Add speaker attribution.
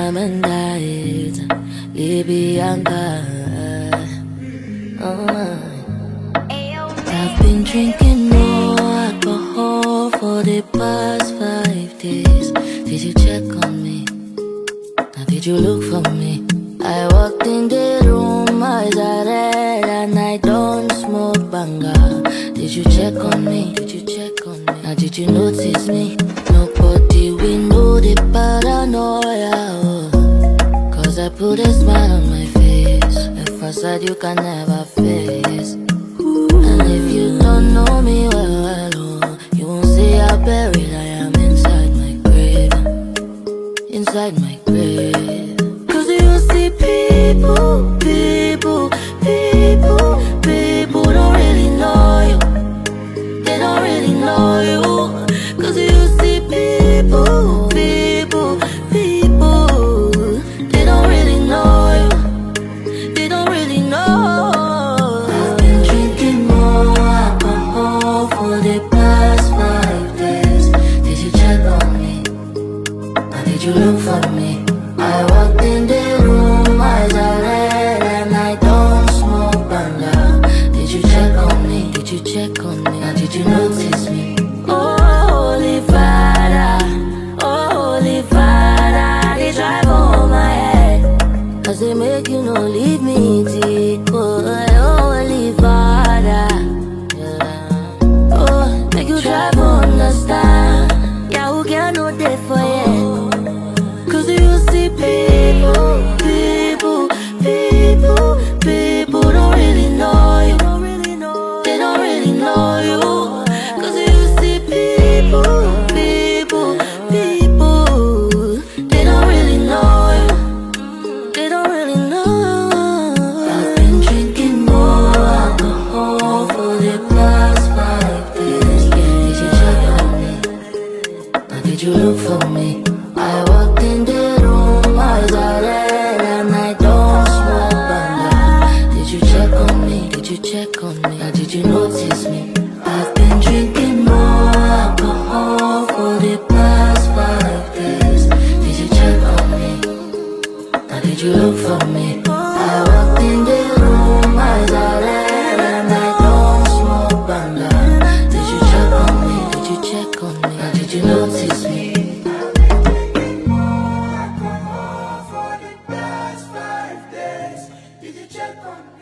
Speaker 1: Mandait, Libyanka. I've been drinking more alcohol for the past 5 days. Did you check on me? Now did you look for me? I walked in the room, eyes are red, and I don't smoke banga. Did you check on me? Did you check on me? Now did you notice me? Nobody will know the paranoia, oh. Cause I put a smile on my face, a facade you can never face. And if you don't know me well, oh, you won't see how buried I am inside my grave. Inside my grave. Cause you see people don't really know you. They don't really know you. Cause you see people they don't really know you. They don't really know. I've been drinking more alcohol for the past 5 days. Did you check on me? Or did you look for me? I walked in the room, eyes are red, and I don't smoke banga. Did you check on me? Did you check on me? Or did you notice me? Oh, Holy Father, they drive on my head. Cause they make you no leave me deep. Oh, Holy Father, yeah. Oh, make you drive understand. Yeah, who can know that for you? Cause you see people don't really know you. They don't really know you. Cause you see people they don't really know you. They don't really know. I've been drinking more alcohol for the past 5 days. Did you check on me? Or did you look for me? I walked in the room, eyes are red, and I don't smoke banga. Did you check on me? Did you check on me? Or did you notice me? I've been drinking more alcohol for the past 5 days. Did you check on me? Or did you look for me? I walked in the room, eyes are red, and I don't smoke banga. Did you check on me? Did you check on me? Or did you notice me?
Speaker 2: For the past 5 days, did you check on me?